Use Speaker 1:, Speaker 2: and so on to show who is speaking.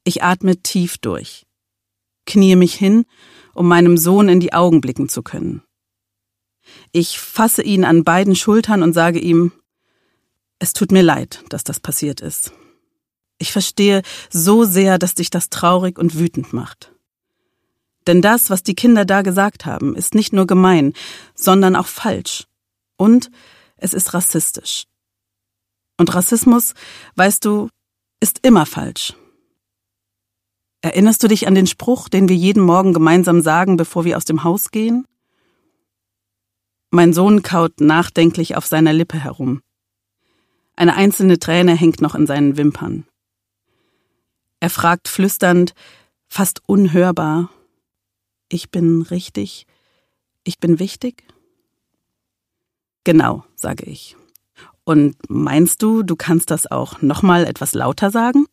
Speaker 1: Ich atme tief durch, kniee mich hin, um meinem Sohn in die Augen blicken zu können. Ich fasse ihn an beiden Schultern und sage ihm, es tut mir leid, dass das passiert ist. Ich verstehe so sehr, dass dich das traurig und wütend macht. Denn das, was die Kinder da gesagt haben, ist nicht nur gemein, sondern auch falsch. Und es ist rassistisch. Und Rassismus, weißt du, ist immer falsch. Erinnerst du dich an den Spruch, den wir jeden Morgen gemeinsam sagen, bevor wir aus dem Haus gehen? Mein Sohn kaut nachdenklich auf seiner Lippe herum. Eine einzelne Träne hängt noch in seinen Wimpern. Er fragt flüsternd, fast unhörbar, ich bin richtig? Ich bin wichtig? Genau, sage ich. Und meinst du, du kannst das auch nochmal etwas lauter sagen?